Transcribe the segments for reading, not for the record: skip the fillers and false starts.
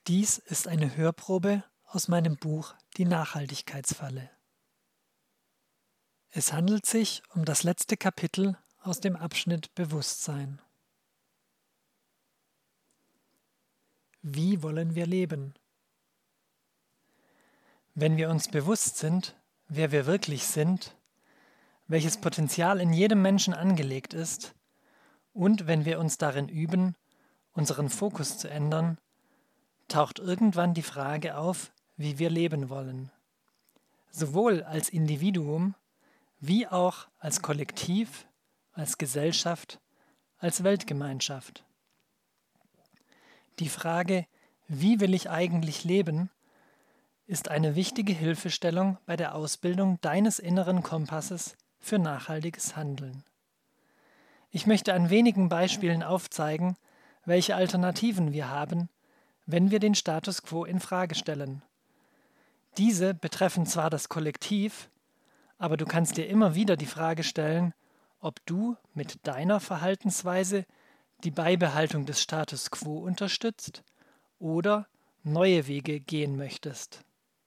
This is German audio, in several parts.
Dies ist eine Hörprobe aus meinem Buch Die Nachhaltigkeitsfalle. Es handelt sich um das letzte Kapitel aus dem Abschnitt Bewusstsein. Wie wollen wir leben? Wenn wir uns bewusst sind, wer wir wirklich sind, welches Potenzial in jedem Menschen angelegt ist, und wenn wir uns darin üben, unseren Fokus zu ändern, taucht irgendwann die Frage auf, wie wir leben wollen. Sowohl als Individuum, wie auch als Kollektiv, als Gesellschaft, als Weltgemeinschaft. Die Frage, wie will ich eigentlich leben, ist eine wichtige Hilfestellung bei der Ausbildung deines inneren Kompasses für nachhaltiges Handeln. Ich möchte an wenigen Beispielen aufzeigen, welche Alternativen wir haben, wenn wir den Status quo in Frage stellen. Diese betreffen zwar das Kollektiv, aber du kannst dir immer wieder die Frage stellen, ob du mit deiner Verhaltensweise die Beibehaltung des Status quo unterstützt oder neue Wege gehen möchtest.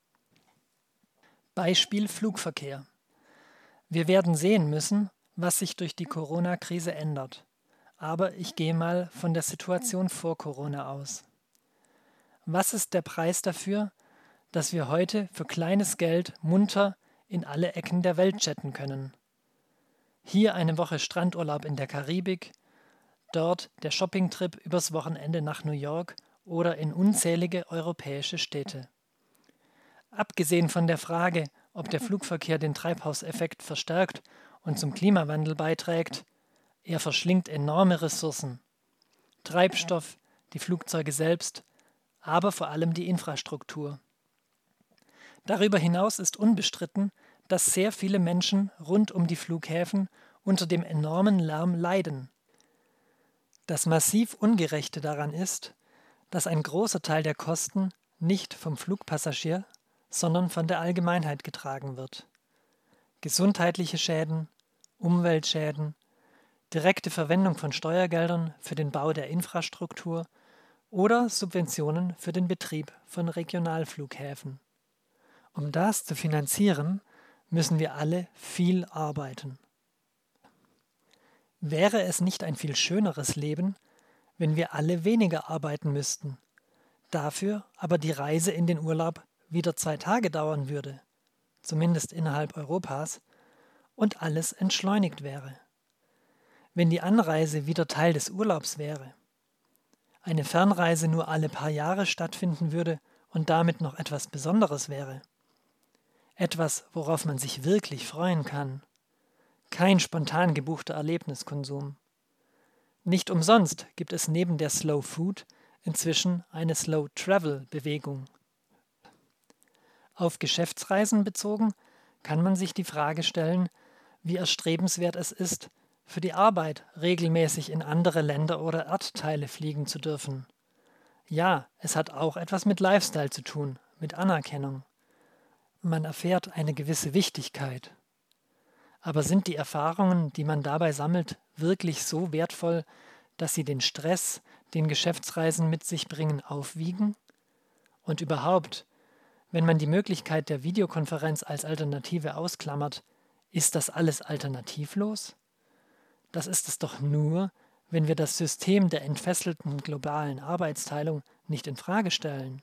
Beispiel Flugverkehr. Wir werden sehen müssen, was sich durch die Corona-Krise ändert. Aber ich gehe mal von der Situation vor Corona aus. Was ist der Preis dafür, dass wir heute für kleines Geld munter in alle Ecken der Welt jetten können? Hier eine Woche Strandurlaub in der Karibik, dort der Shoppingtrip übers Wochenende nach New York oder in unzählige europäische Städte. Abgesehen von der Frage, ob der Flugverkehr den Treibhauseffekt verstärkt und zum Klimawandel beiträgt, er verschlingt enorme Ressourcen. Treibstoff, die Flugzeuge selbst, aber vor allem die Infrastruktur. Darüber hinaus ist unbestritten, dass sehr viele Menschen rund um die Flughäfen unter dem enormen Lärm leiden. Das massiv Ungerechte daran ist, dass ein großer Teil der Kosten nicht vom Flugpassagier, sondern von der Allgemeinheit getragen wird. Gesundheitliche Schäden, Umweltschäden, direkte Verwendung von Steuergeldern für den Bau der Infrastruktur oder Subventionen für den Betrieb von Regionalflughäfen. Um das zu finanzieren, müssen wir alle viel arbeiten. Wäre es nicht ein viel schöneres Leben, wenn wir alle weniger arbeiten müssten, dafür aber die Reise in den Urlaub wieder 2 Tage dauern würde, zumindest innerhalb Europas, und alles entschleunigt wäre? Wenn die Anreise wieder Teil des Urlaubs wäre, eine Fernreise nur alle paar Jahre stattfinden würde und damit noch etwas Besonderes wäre. Etwas, worauf man sich wirklich freuen kann. Kein spontan gebuchter Erlebniskonsum. Nicht umsonst gibt es neben der Slow Food inzwischen eine Slow Travel Bewegung. Auf Geschäftsreisen bezogen kann man sich die Frage stellen, wie erstrebenswert es ist, für die Arbeit regelmäßig in andere Länder oder Erdteile fliegen zu dürfen. Ja, es hat auch etwas mit Lifestyle zu tun, mit Anerkennung. Man erfährt eine gewisse Wichtigkeit. Aber sind die Erfahrungen, die man dabei sammelt, wirklich so wertvoll, dass sie den Stress, den Geschäftsreisen mit sich bringen, aufwiegen? Und überhaupt, wenn man die Möglichkeit der Videokonferenz als Alternative ausklammert, ist das alles alternativlos? Das ist es doch nur, wenn wir das System der entfesselten globalen Arbeitsteilung nicht in Frage stellen.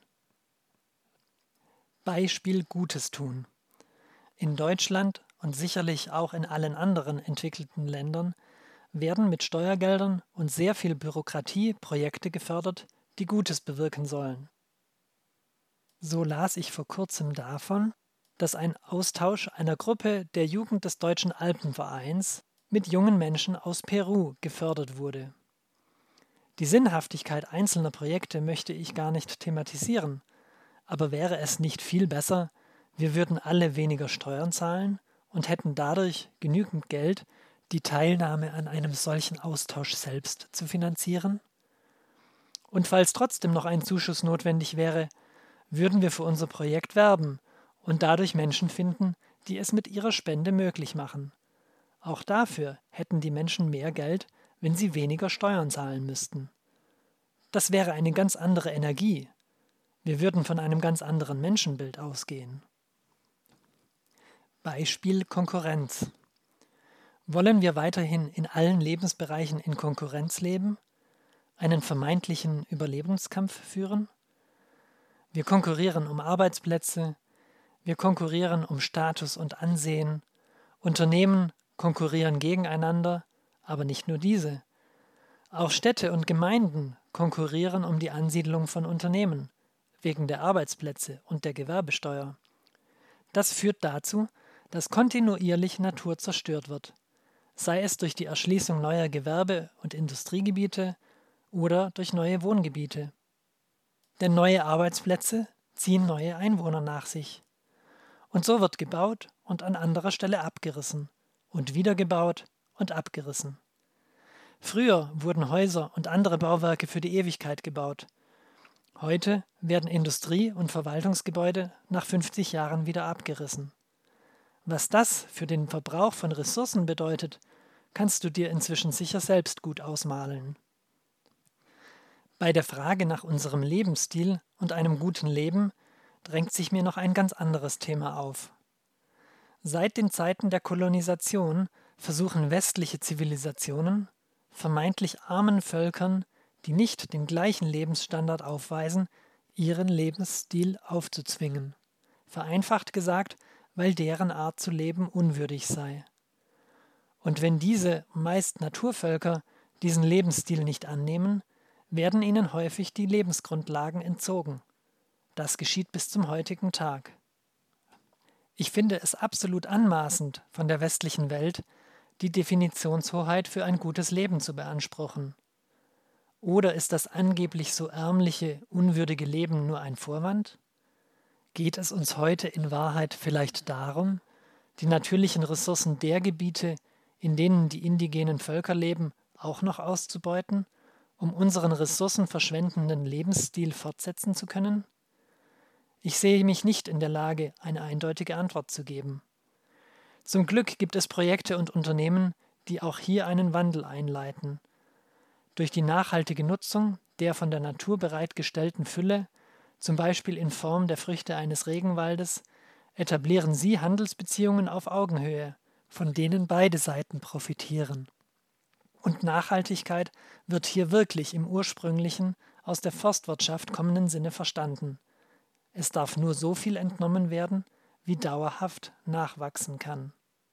Beispiel Gutes tun. In Deutschland und sicherlich auch in allen anderen entwickelten Ländern werden mit Steuergeldern und sehr viel Bürokratie Projekte gefördert, die Gutes bewirken sollen. So las ich vor kurzem davon, dass ein Austausch einer Gruppe der Jugend des Deutschen Alpenvereins mit jungen Menschen aus Peru gefördert wurde. Die Sinnhaftigkeit einzelner Projekte möchte ich gar nicht thematisieren, aber wäre es nicht viel besser, wir würden alle weniger Steuern zahlen und hätten dadurch genügend Geld, die Teilnahme an einem solchen Austausch selbst zu finanzieren? Und falls trotzdem noch ein Zuschuss notwendig wäre, würden wir für unser Projekt werben und dadurch Menschen finden, die es mit ihrer Spende möglich machen. Auch dafür hätten die Menschen mehr Geld, wenn sie weniger Steuern zahlen müssten. Das wäre eine ganz andere Energie. Wir würden von einem ganz anderen Menschenbild ausgehen. Beispiel Konkurrenz. Wollen wir weiterhin in allen Lebensbereichen in Konkurrenz leben? Einen vermeintlichen Überlebenskampf führen? Wir konkurrieren um Arbeitsplätze, wir konkurrieren um Status und Ansehen, Unternehmen konkurrieren gegeneinander, aber nicht nur diese. Auch Städte und Gemeinden konkurrieren um die Ansiedlung von Unternehmen, wegen der Arbeitsplätze und der Gewerbesteuer. Das führt dazu, dass kontinuierlich Natur zerstört wird, sei es durch die Erschließung neuer Gewerbe- und Industriegebiete oder durch neue Wohngebiete. Denn neue Arbeitsplätze ziehen neue Einwohner nach sich. Und so wird gebaut und an anderer Stelle abgerissen und wieder gebaut und abgerissen. Früher wurden Häuser und andere Bauwerke für die Ewigkeit gebaut. Heute werden Industrie- und Verwaltungsgebäude nach 50 Jahren wieder abgerissen. Was das für den Verbrauch von Ressourcen bedeutet, kannst du dir inzwischen sicher selbst gut ausmalen. Bei der Frage nach unserem Lebensstil und einem guten Leben drängt sich mir noch ein ganz anderes Thema auf. Seit den Zeiten der Kolonisation versuchen westliche Zivilisationen, vermeintlich armen Völkern, die nicht den gleichen Lebensstandard aufweisen, ihren Lebensstil aufzuzwingen. Vereinfacht gesagt, weil deren Art zu leben unwürdig sei. Und wenn diese meist Naturvölker diesen Lebensstil nicht annehmen, werden ihnen häufig die Lebensgrundlagen entzogen. Das geschieht bis zum heutigen Tag. Ich finde es absolut anmaßend von der westlichen Welt, die Definitionshoheit für ein gutes Leben zu beanspruchen. Oder ist das angeblich so ärmliche, unwürdige Leben nur ein Vorwand? Geht es uns heute in Wahrheit vielleicht darum, die natürlichen Ressourcen der Gebiete, in denen die indigenen Völker leben, auch noch auszubeuten, um unseren ressourcenverschwendenden Lebensstil fortsetzen zu können? Ich sehe mich nicht in der Lage, eine eindeutige Antwort zu geben. Zum Glück gibt es Projekte und Unternehmen, die auch hier einen Wandel einleiten. Durch die nachhaltige Nutzung der von der Natur bereitgestellten Fülle, zum Beispiel in Form der Früchte eines Regenwaldes, etablieren sie Handelsbeziehungen auf Augenhöhe, von denen beide Seiten profitieren. Und Nachhaltigkeit wird hier wirklich im ursprünglichen, aus der Forstwirtschaft kommenden Sinne verstanden. Es darf nur so viel entnommen werden, wie dauerhaft nachwachsen kann.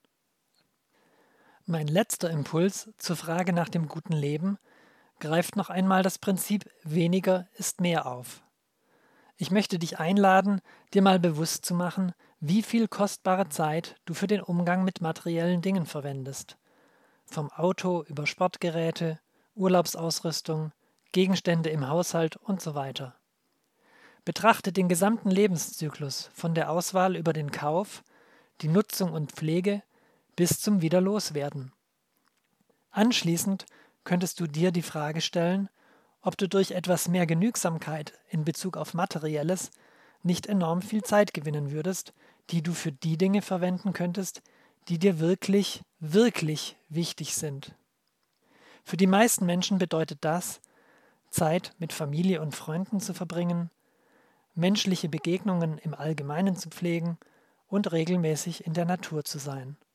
Mein letzter Impuls zur Frage nach dem guten Leben greift noch einmal das Prinzip weniger ist mehr auf. Ich möchte dich einladen, dir mal bewusst zu machen, wie viel kostbare Zeit du für den Umgang mit materiellen Dingen verwendest. Vom Auto über Sportgeräte, Urlaubsausrüstung, Gegenstände im Haushalt und so weiter. Betrachte den gesamten Lebenszyklus von der Auswahl über den Kauf, die Nutzung und Pflege bis zum Wiederloswerden. Anschließend könntest du dir die Frage stellen, ob du durch etwas mehr Genügsamkeit in Bezug auf Materielles nicht enorm viel Zeit gewinnen würdest, die du für die Dinge verwenden könntest, die dir wirklich, wirklich wichtig sind. Für die meisten Menschen bedeutet das, Zeit mit Familie und Freunden zu verbringen, menschliche Begegnungen im Allgemeinen zu pflegen und regelmäßig in der Natur zu sein.